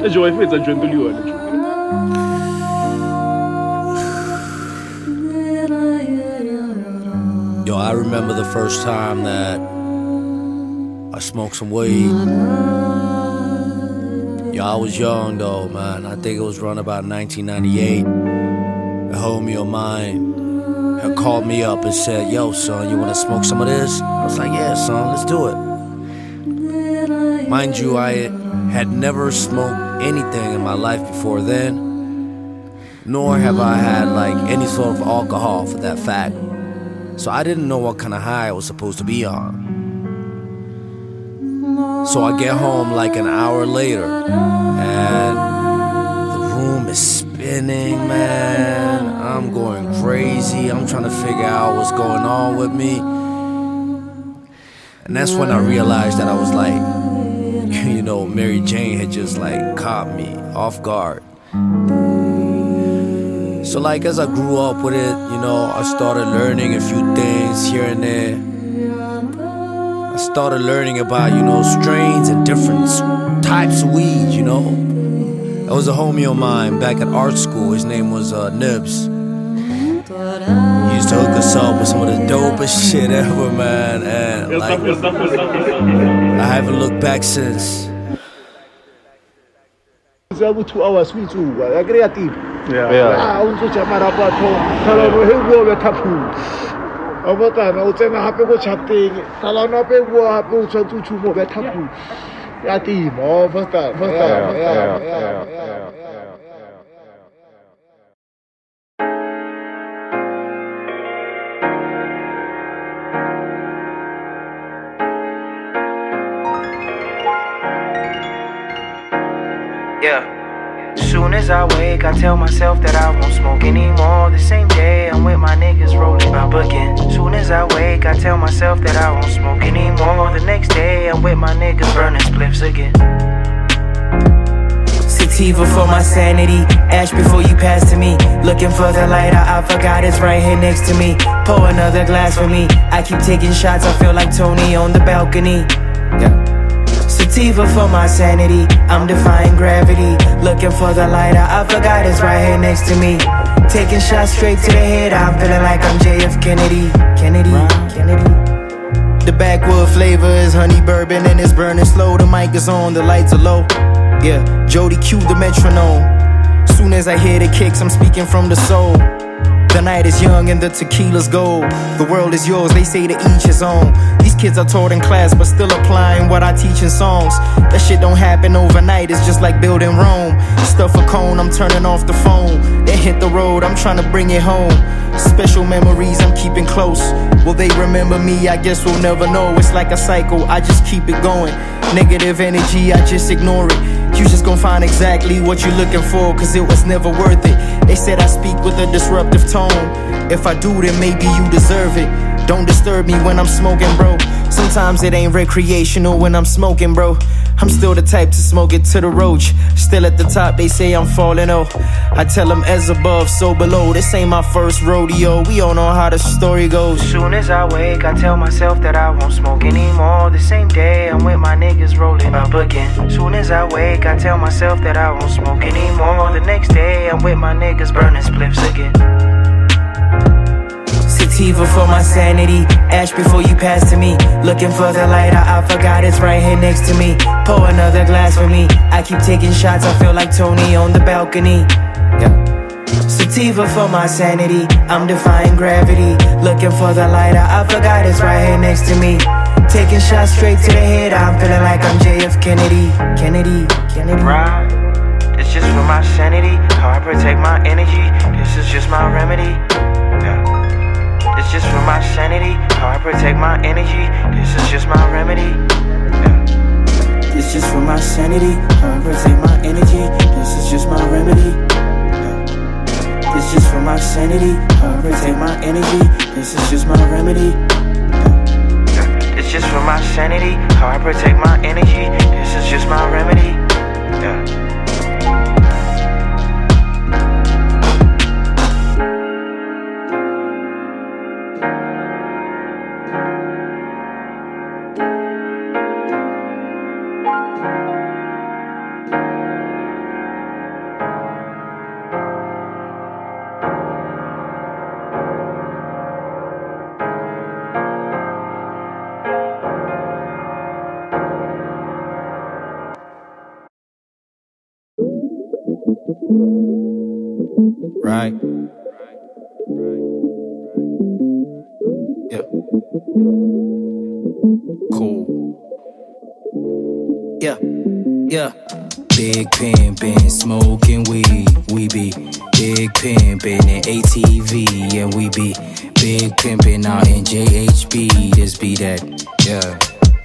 J'aurais fait ça, je viens de lui. Yo, I remember the first time that I smoked some weed. Yo, I was young though, man. I think it was around about 1998. A homie of mine had called me up and said, yo, son, you wanna smoke some of this? I was like, yeah, son, let's do it. Mind you, I had never smoked anything in my life before then, nor have I had like any sort of alcohol for that fact. So I didn't know what kind of high I was supposed to be on. So I get home like an hour later, and the room is spinning, man. I'm going crazy. I'm trying to figure out what's going on with me. And that's when I realized that I was like, you know, Mary Jane had just like caught me off guard. So like as I grew up with it, you know, I started learning a few things here and there. I started learning about, you know, strains and different types of weed, you know. There was a homie of mine back at art school. His name was Nibs. He used to hook us up with some of the dopest shit ever, man. And like, I haven't looked back since. It's able 2 hours, we too. Creative. Yeah. Also, Chamara Bato, Salano, he wore a tapu. Overtime, I was in a happy watch happening. Salano, he wore a boot to move a tapu. Yeah, team, oh, first time. Yeah. Soon as I wake, I tell myself that I won't smoke anymore. The same day, I'm with my niggas rolling up again. Soon as I wake, I tell myself that I won't smoke anymore. The next day, I'm with my niggas burning spliffs again. Sativa for my sanity. Ash before you pass to me. Looking for the light, I forgot it's right here next to me. Pour another glass for me. I keep taking shots, I feel like Tony on the balcony. Yeah. Sativa for my sanity, I'm defying gravity. Looking for the light, I forgot it's right here next to me. Taking shots straight to the head, I'm feeling like I'm JF Kennedy. Kennedy. The backwood flavor is honey bourbon and it's burning slow. The mic is on, the lights are low. Yeah, Jody cue the metronome. Soon as I hear the kicks, I'm speaking from the soul. The night is young and the tequila's gold. The world is yours, they say to each his own. These kids are taught in class but still applying what I teach in songs. That shit don't happen overnight, it's just like building Rome. Stuff a cone, I'm turning off the phone. Then hit the road, I'm trying to bring it home. Special memories I'm keeping close. Will they remember me? I guess we'll never know. It's like a cycle, I just keep it going. Negative energy, I just ignore it. You just gon' find exactly what you're looking for, cause it was never worth it. They said I speak with a disruptive tone. If I do, then maybe you deserve it. Don't disturb me when I'm smoking, bro. Sometimes it ain't recreational when I'm smoking, bro. I'm still the type to smoke it to the roach. Still at the top, they say I'm falling off. I tell them as above, so below. This ain't my first rodeo, we all know how the story goes. Soon as I wake, I tell myself that I won't smoke anymore. The same day, I'm with my niggas rolling up again. Soon as I wake, I tell myself that I won't smoke anymore. The next day, I'm with my niggas burning spliffs again. Sativa for my sanity. Ash before you pass to me. Looking for the light, I forgot it's right here next to me. Pour another glass for me. I keep taking shots, I feel like Tony on the balcony. Yeah. Sativa for my sanity, I'm defying gravity. Looking for the light, I forgot it's right here next to me. Taking shots straight to the head, I'm feeling like I'm JF Kennedy. Kennedy. Right. It's just for my sanity, how I protect my energy. This is just my remedy. Yeah. It's just for my sanity, how I protect my energy. This is just my remedy. Yeah. It's just for my sanity, how I protect my energy. This is just my remedy. Yeah. It's just for my sanity, how I protect my energy. This is just my remedy. Yeah. It's just for my sanity, how I protect my energy. This is just my remedy. Yeah. Right? Yeah. Cool. Yeah. Yeah. Big pimpin', smoking weed, we be big pimpin' in ATV, and we be big pimpin' out in JHB, this be that, yeah.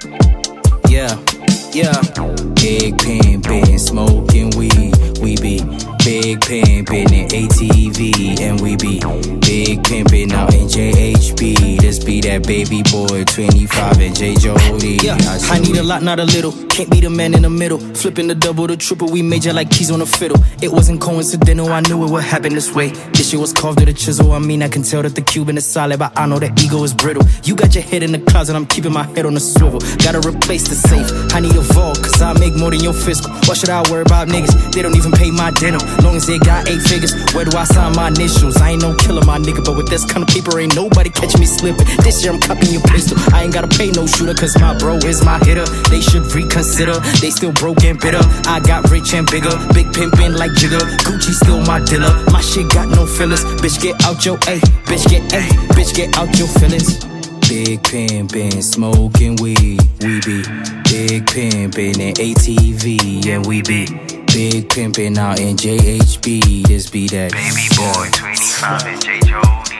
Yeah, yeah. Big pimpin', smoking weed, we be big pimpin' in ATV, and we be big pimpin' out in JHB, this be that baby boy 25 and J. Jody. Yeah, I need a lot, not a little. Can't be the man in the middle. Flipping the double, the triple, we major like keys on a fiddle. It wasn't coincidental, I knew it would happen this way. This shit was carved with a chisel. I mean, I can tell that the Cuban is solid, but I know that ego is brittle. You got your head in the closet, I'm keeping my head on the swivel. Gotta replace the safe, I need a vault, cause I make more than your fiscal. Why should I worry about niggas? They don't even pay my dinner. Long as they got 8 figures, where do I sign my initials? I ain't no killer, my nigga, but with this kind of paper, ain't nobody catching me slipping. This year I'm copying your pistol. I ain't gotta pay no shooter, cause my bro is my hitter. They should reconsider, they still broke and bitter. I got rich and bigger, big pimpin' like Jigger. Gucci still my dealer, my shit got no fillers. Bitch get out your A, bitch get A, bitch get out your feelings. Big pimpin', smoking weed, we be big pimpin' in ATV, and we be big pimpin' out in JHB, this be that baby boy 25 and J. Jody.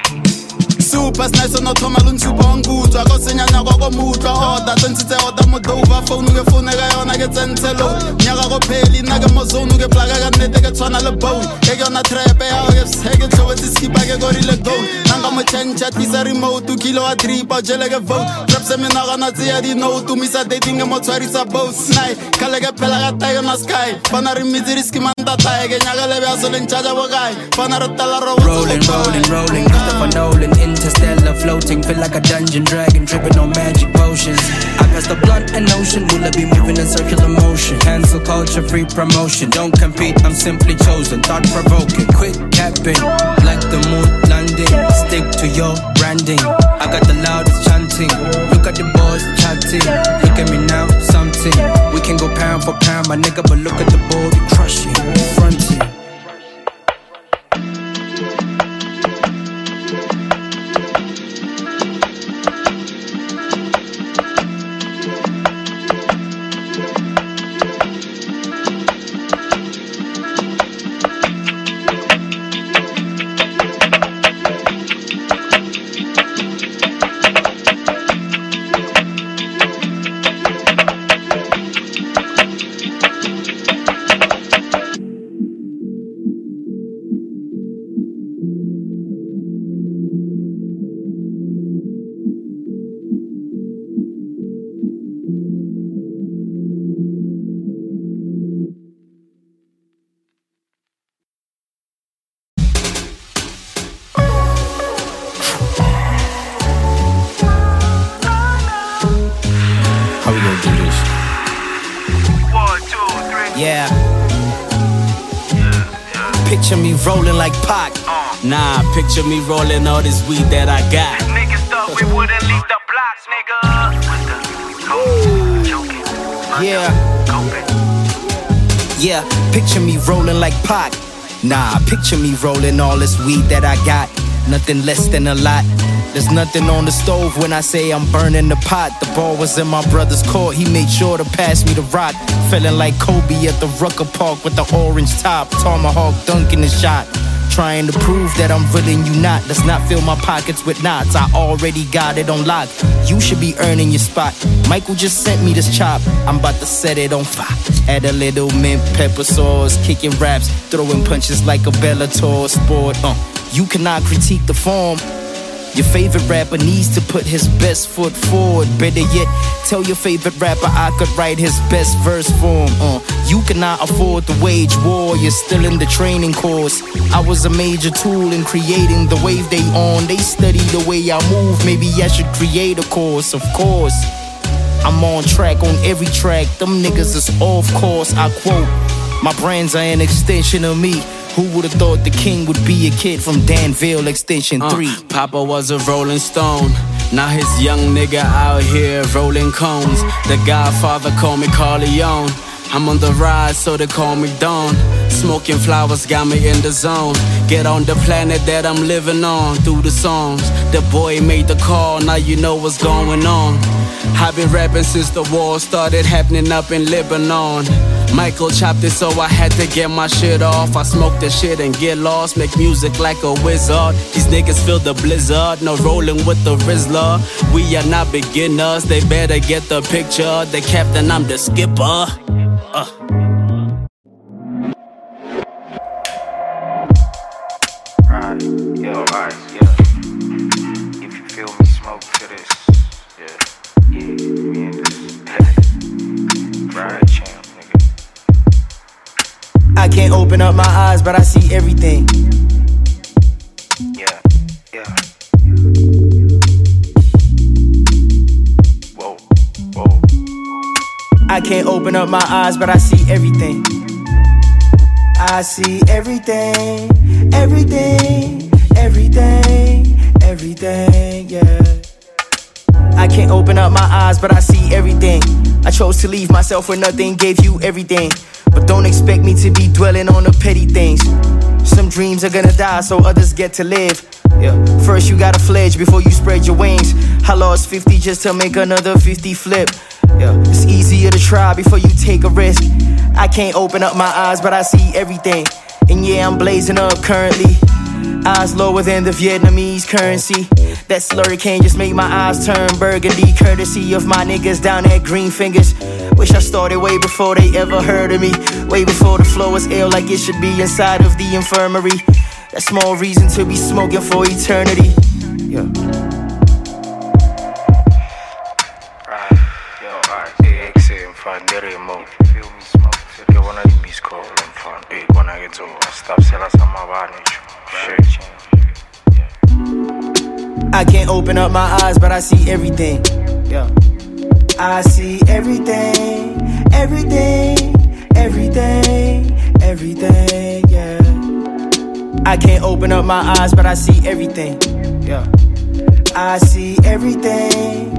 Super nice on thoma lunsupa ngutwa go senyanya go mutwa order tsentse order modova phone ke phone ga yona ke tsentelo nyaka go pheli na ke mozone ke plaga ka nete ke tswana le bone ke yona trap ya ke seke tlowe tsipa ke go rile go nanga mo change tisa remote kilo a tripa jele ke vote trap se mena gana tsia di no to misa dating mo tshwarisa boss night kale ke phela ga tayo na sky fana re mitsi risk manta tae ke nyaka le bya so le nchaja bo kai fana re tala ro rolling Christopher Nolan interstellar floating, feel like a dungeon dragon, tripping on magic potions. I pass the blunt and ocean, will I be moving in circular motion? Cancel culture, free promotion. Don't compete, I'm simply chosen. Thought provoking, quick capping, like the moon landing. Stick to your branding. I got the loudest chanting. Look at the boys chatting. Look at me now, something. We can go pound for pound, my nigga, but look at the board, we crushing, fronting. Yeah. Picture me rolling like Pac. Nah, picture me rolling all this weed that I got. Niggas thought we wouldn't leave the block, nigga. Yeah. Yeah, picture me rolling like Pac. Nah, picture me rolling all this weed that I got. Nothing less than a lot. There's nothing on the stove when I say I'm burning the pot. The ball was in my brother's court, he made sure to pass me the rock. Feeling like Kobe at the Rucker Park with the orange top. Tomahawk dunking the shot. Trying to prove that I'm willing you not. Let's not fill my pockets with knots, I already got it on lock. You should be earning your spot. Michael just sent me this chop, I'm about to set it on fire. Add a little mint, pepper sauce, kicking raps, throwing punches like a Bellator sport. You cannot critique the form. Your favorite rapper needs to put his best foot forward. Better yet, tell your favorite rapper I could write his best verse for him. You cannot afford to wage war, you're still in the training course. I was a major tool in creating the wave they on. They study the way I move, maybe I should create a course, of course. I'm on track on every track, them niggas is off course, I quote. My brands are an extension of me. Who would've thought the king would be a kid from Danville Extension 3? Papa was a rolling stone. Now his young nigga out here rolling cones. The Godfather called me Corleone. I'm on the rise, so they call me Dawn. Smoking flowers got me in the zone. Get on the planet that I'm living on. Through the songs, the boy made the call. Now you know what's going on. I've been rapping since the war started happening up in Lebanon. Michael chopped it, so I had to get my shit off. I smoke the shit and get lost, make music like a wizard. These niggas feel the blizzard, no rolling with the Rizzler. We are not beginners, they better get the picture. The captain, I'm the skipper. Right, yeah. If you feel me, smoke to this. Yeah, me and this. Right, champ, nigga. I can't open up my eyes, but I see everything. Yeah. Whoa. I can't open up my eyes, but I see everything. I see everything, yeah. I can't open up my eyes, but I see everything. I chose to leave myself where nothing gave you everything. But don't expect me to be dwelling on the petty things. Some dreams are gonna die so others get to live. Yeah. First you gotta fledge before you spread your wings. I lost 50 just to make another 50 flip. Yeah. It's easier to try before you take a risk. I can't open up my eyes, but I see everything. And yeah, I'm blazing up currently. Eyes lower than the Vietnamese currency. That slurry can't just make my eyes turn burgundy. Courtesy of my niggas down at Green Fingers. Wish I started way before they ever heard of me. Way before the flow was ill like it should be inside of the infirmary. That's more reason to be smoking for eternity. Yeah. Fan deremo, feel me smoke till you wanna leave me score and fun. Hey, when I get to stop selling some of my I can't open up my eyes, but I see everything. Yeah. I see everything, yeah. I can't open up my eyes, but I see everything. Yeah. I see everything,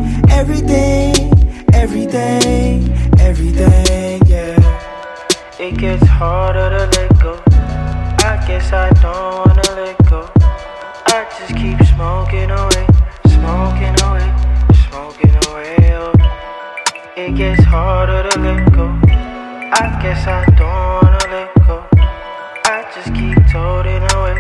yeah. It gets harder to let go. I guess I don't wanna let go. I just keep smoking away. Oh. It gets harder to let go. I guess I don't wanna let go. I just keep toting away.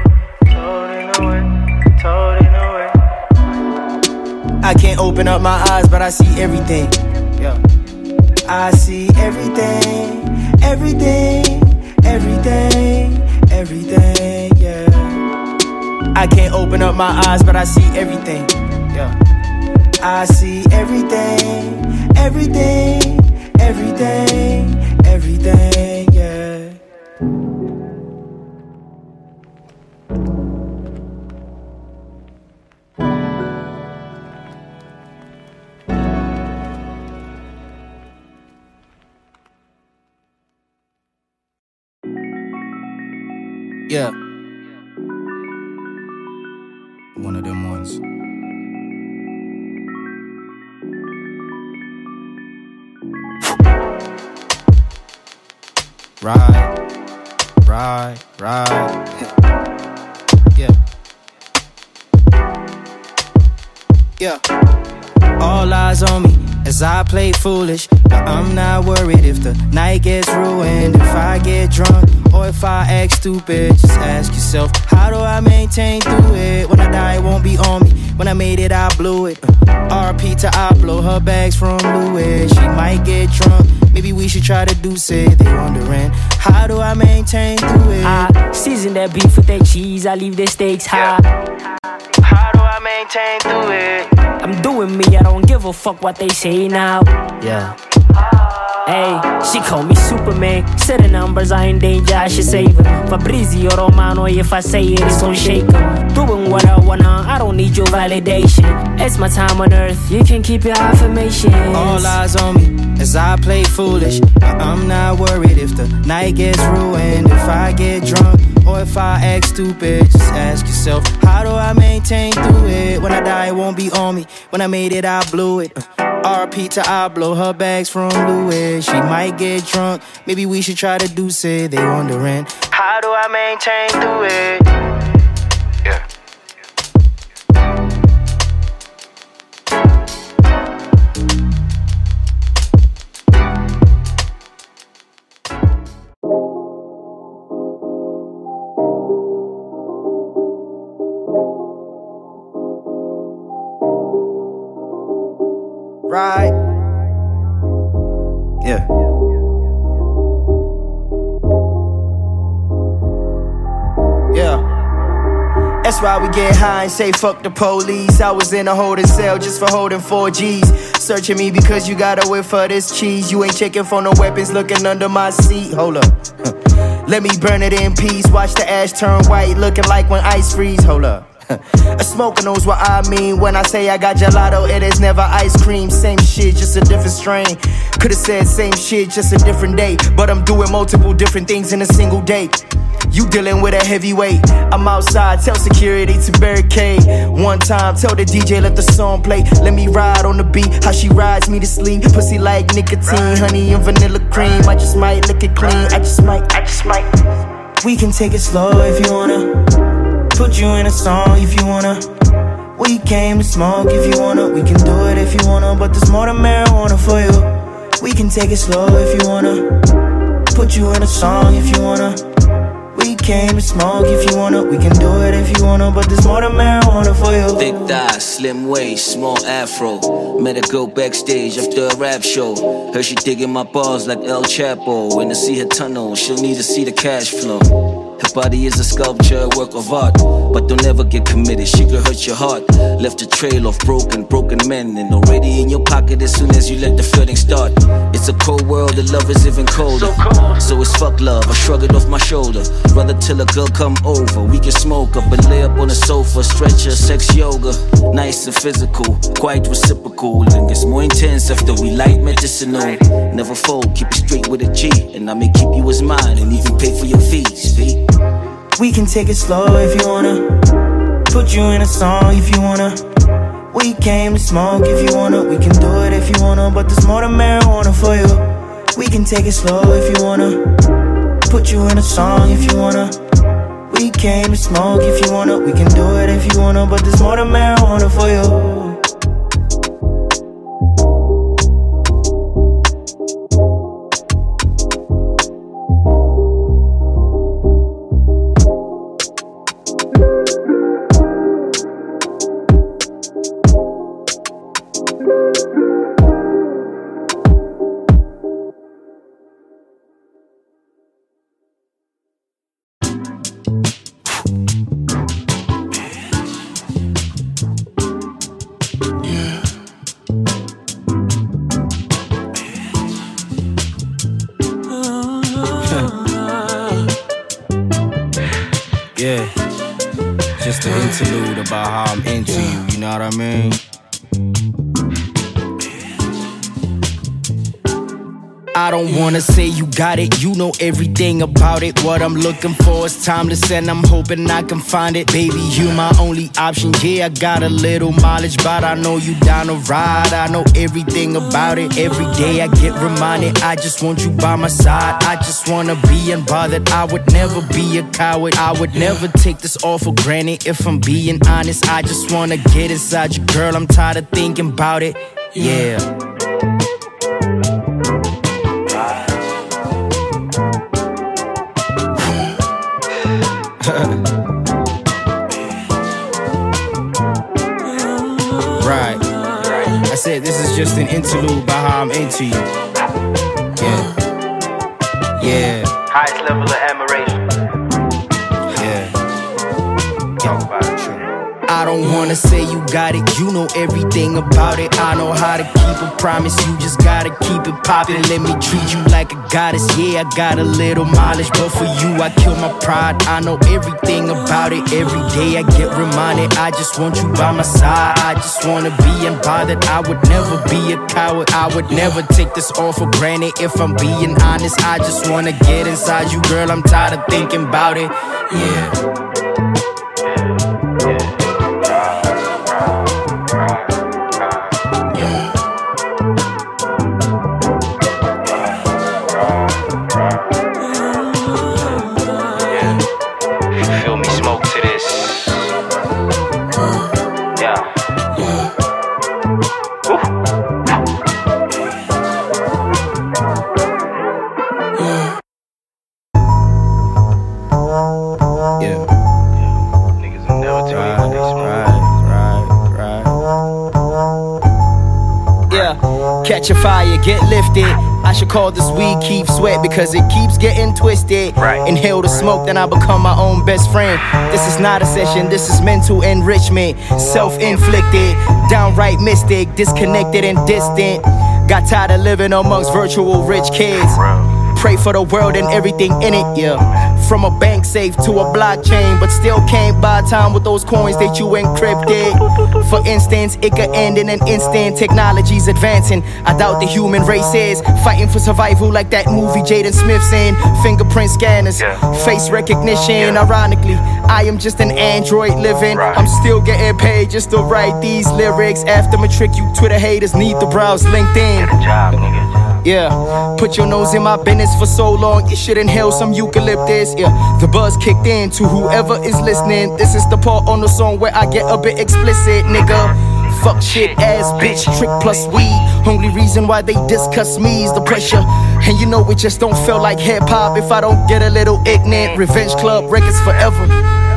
I can't open up my eyes, but I see everything. Yeah. I see everything, yeah. I can't open up my eyes, but I see everything. Yeah. I see everything, yeah. Yeah. One of them ones. Right. Yeah. All eyes on me as I play foolish, but I'm not worried if the night gets ruined. If I get drunk or if I act stupid, just ask yourself, how do I maintain through it? When I die, it won't be on me. When I made it, I blew it. RP to I blow her bags from Louis. She might get drunk, maybe we should try to do it. They wondering, how do I maintain through it? I season that beef with that cheese, I leave the stakes high. How do I maintain through it? I'm doing me, I don't give a fuck what they say now. Yeah. Hey, she call me Superman. Said the numbers are in danger, I should save them. Fabrizio Romano, if I say it, it's gon' shake them. Doing what I wanna, I don't need your validation. It's my time on earth, you can keep your affirmations. All eyes on me as I play foolish, but I'm not worried if the night gets ruined. If I get drunk or if I act stupid, just ask yourself, how do I maintain through it? When I die, it won't be on me. When I made it, I blew it. RP to I blow her bags from Louis. She might get drunk, maybe we should try to do it. They wondering, how do I maintain through it? Yeah. Right. Yeah. Yeah. That's why we get high and say fuck the police. I was in a holding cell just for holding 4 G's. Searching me because you gotta wait for this cheese. You ain't checking for no weapons looking under my seat. Hold up. Let me burn it in peace. Watch the ash turn white looking like when ice freeze. Hold up. A smoker knows what I mean when I say I got gelato, it is never ice cream. Same shit, just a different strain. Could've said same shit, just a different day. But I'm doing multiple different things in a single day. You dealing with a heavyweight. I'm outside, tell security to barricade. One time, tell the DJ let the song play. Let me ride on the beat, how she rides me to sleep. Pussy like nicotine, honey and vanilla cream. I just might lick it clean, I just might. We can take it slow if you wanna. Put you in a song if you wanna. We came to smoke if you wanna. We can do it if you wanna, but there's more than marijuana for you. We can take it slow if you wanna. Put you in a song if you wanna. We came to smoke if you wanna. We can do it if you wanna, but there's more than marijuana for you. Thick thighs, slim waist, small afro. Met a girl backstage after a rap show. Heard she digging my balls like El Chapo. When I see her tunnel, she'll need to see the cash flow. Her body is a sculpture, a work of art. But don't ever get committed, she could hurt your heart. Left a trail of broken men. And already in your pocket as soon as you let the flirting start. It's a cold world, the love is even colder. So it's fuck love, I shrug it off my shoulder. Rather till a girl come over, we can smoke up and lay up on the sofa. Stretcher, sex yoga, nice and physical, quite reciprocal. And gets more intense after we light medicinal. Never fold, keep it straight with a G. And I may keep you as mine and even pay for your fees, V. We can take it slow if you wanna. Put you in a song if you wanna. We came to smoke if you wanna. We can do it if you wanna, but there's more than marijuana for you. We can take it slow if you wanna. Put you in a song if you wanna. We came to smoke if you wanna. We can do it if you wanna, but there's more than marijuana for you. Yeah, just an interlude about how I'm into you, you know what I mean? I don't wanna say you got it, you know everything about it. What I'm looking for is timeless and I'm hoping I can find it. Baby, you my only option, yeah, I got a little mileage, but I know you down to ride. I know everything about it, every day I get reminded. I just want you by my side, I just wanna be unbothered. I would never be a coward, I would never take this all for granted. If I'm being honest, I just wanna get inside you, girl, I'm tired of thinking about it, yeah. Right. I said this is just an interlude about how I'm into you. Yeah. Yeah. Highest level of admiration. Yeah. Talk about it. I don't wanna say you got it, you know everything about it. I know how to keep a promise, you just gotta keep it poppin'. Let me treat you like a goddess, yeah, I got a little mileage, but for you I kill my pride. I know everything about it, every day I get reminded. I just want you by my side, I just wanna be unbothered. I would never be a coward, I would never take this all for granted. If I'm being honest, I just wanna get inside you, girl, I'm tired of thinking about it, yeah. Catch a fire, get lifted. I should call this weed Keep Sweat because it keeps getting twisted. Inhale the smoke, then I become my own best friend. This is not a session, this is mental enrichment. Self-inflicted, downright mystic, disconnected and distant. Got tired of living amongst virtual rich kids. Pray for the world and everything in it, yeah. From a bank safe to a blockchain, but still can't buy time with those coins that you encrypted. For instance, it could end in an instant. Technology's advancing. I doubt the human race is fighting for survival like that movie Jaden Smith's in. Fingerprint scanners, face recognition. Ironically, I am just an android living. I'm still getting paid just to write these lyrics. After matric, you Twitter haters need to browse LinkedIn. Get a job, nigga. Yeah, put your nose in my business for so long, you should inhale some eucalyptus. Yeah, the buzz kicked in to whoever is listening. This is the part on the song where I get a bit explicit, nigga. Fuck shit ass bitch, trick plus weed. Only reason why they discuss me is the pressure. And you know it just don't feel like hip hop if I don't get a little ignorant. Revenge Club records forever.